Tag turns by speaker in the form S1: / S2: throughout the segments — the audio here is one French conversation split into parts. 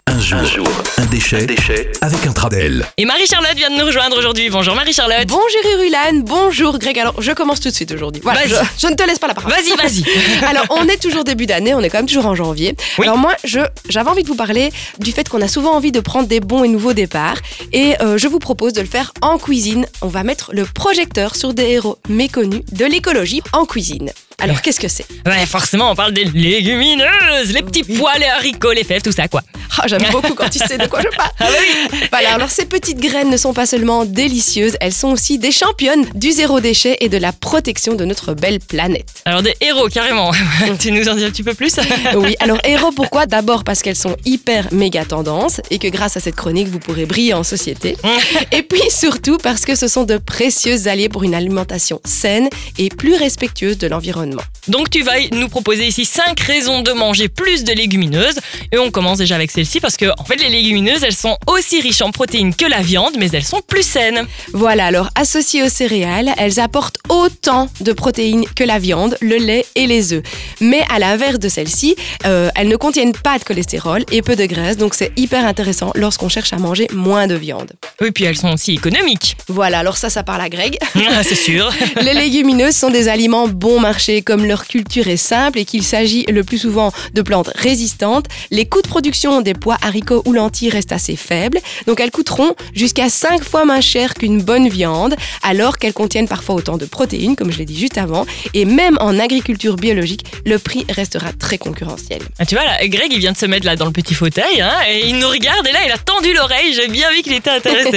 S1: Un jour, un déchet avec Intradel.
S2: Et Marie-Charlotte vient de nous rejoindre aujourd'hui. Bonjour Marie-Charlotte.
S3: Bonjour Rulan, bonjour Greg. Alors, je commence tout de suite aujourd'hui. Voilà, je ne te laisse pas la parole.
S2: Vas-y.
S3: Alors, on est toujours début d'année, on est quand même toujours en janvier.
S2: Oui.
S3: Alors moi, j'avais envie de vous parler du fait qu'on a souvent envie de prendre des bons et nouveaux départs. Et je vous propose de le faire en cuisine. On va mettre le projecteur sur des héros méconnus de l'écologie en cuisine. Alors, qu'est-ce que c'est ?
S2: Ouais, forcément, on parle des légumineuses, les petits pois, les haricots, les fèves, tout ça quoi.
S3: Ah, j'aime beaucoup quand tu sais de quoi je parle.
S2: Ah bah oui.
S3: Voilà, alors ces petites graines ne sont pas seulement délicieuses, elles sont aussi des championnes du zéro déchet et de la protection de notre belle planète.
S2: Alors des héros carrément. Tu nous en dis un petit peu plus ?
S3: Oui, alors héros pourquoi ? D'abord parce qu'elles sont hyper méga tendances et que grâce à cette chronique, vous pourrez briller en société. Et puis surtout parce que ce sont de précieux alliés pour une alimentation saine et plus respectueuse de l'environnement.
S2: Donc tu vas nous proposer ici 5 raisons de manger plus de légumineuses. Et on commence déjà avec celle-ci parce que en fait les légumineuses elles sont aussi riches en protéines que la viande mais elles sont plus saines.
S3: Voilà, alors associées aux céréales, elles apportent autant de protéines que la viande, le lait et les œufs. Mais à l'inverse de celles-ci, elles ne contiennent pas de cholestérol et peu de graisse, donc c'est hyper intéressant lorsqu'on cherche à manger moins de viande.
S2: Oui, puis elles sont aussi économiques.
S3: Voilà, alors ça parle à Greg.
S2: Ah, c'est sûr.
S3: Les légumineuses sont des aliments bon marché, comme leur culture est simple et qu'il s'agit le plus souvent de plantes résistantes. Les coûts de production des pois, haricots ou lentilles restent assez faibles, donc elles coûteront jusqu'à 5 fois moins cher qu'une bonne viande, alors qu'elles contiennent parfois autant de protéines, comme je l'ai dit juste avant, et même en agriculture biologique, le prix restera très concurrentiel.
S2: Ah, tu vois là, Greg il vient de se mettre là dans le petit fauteuil et il nous regarde et là il a tendu l'oreille, j'ai bien vu qu'il était intéressé.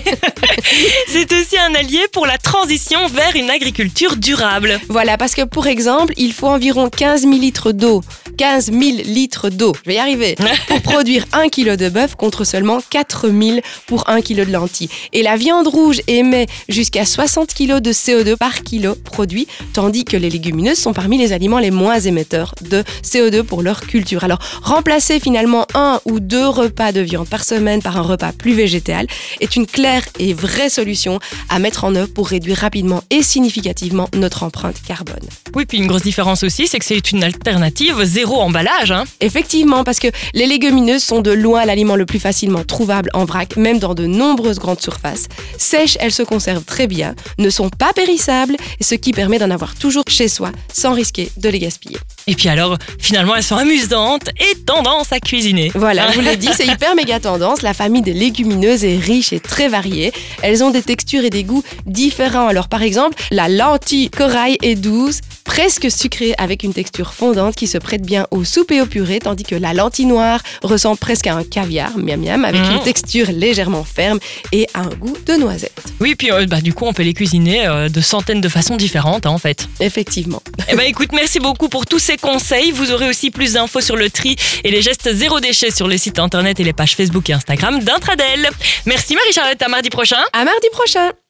S2: C'est aussi un allié pour la transition vers une agriculture durable.
S3: Voilà, parce que pour exemple, il faut environ 15 000 litres d'eau. 15 000 litres d'eau, je vais y arriver, pour produire 1 kg de bœuf contre seulement 4 000 pour 1 kg de lentilles. Et la viande rouge émet jusqu'à 60 kg de CO2 par kilo produit, tandis que les légumineuses sont parmi les aliments les moins émetteurs de CO2 pour leur culture. Alors, remplacer finalement 1 ou 2 repas de viande par semaine par un repas plus végétal est une claire et vraie solution à mettre en œuvre pour réduire rapidement et significativement notre empreinte carbone.
S2: Oui, puis une grosse différence aussi, c'est que c'est une alternative zéro emballage.
S3: Effectivement, parce que les légumineuses sont de loin l'aliment le plus facilement trouvable en vrac, même dans de nombreuses grandes surfaces. Sèches, elles se conservent très bien, ne sont pas périssables, ce qui permet d'en avoir toujours chez soi, sans risquer de les gaspiller.
S2: Et puis alors, finalement, elles sont amusantes et tendance à cuisiner.
S3: Voilà, je vous l'ai dit, c'est hyper méga tendance. La famille des légumineuses est riche et très variée. Elles ont des textures et des goûts différents. Alors par exemple, la lentille corail est douce, presque sucrée avec une texture fondante qui se prête bien aux soupes et aux purées, tandis que la lentille noire ressemble presque à un caviar, miam miam, avec une texture légèrement ferme et un goût de noisette.
S2: Oui, puis du coup, on peut les cuisiner de centaines de façons différentes en fait.
S3: Effectivement.
S2: Eh ben écoute, merci beaucoup pour tous ces conseils. Vous aurez aussi plus d'infos sur le tri et les gestes zéro déchet sur le site internet et les pages Facebook et Instagram d'Intradel. Merci Marie-Charlotte, à mardi prochain.
S3: À mardi prochain.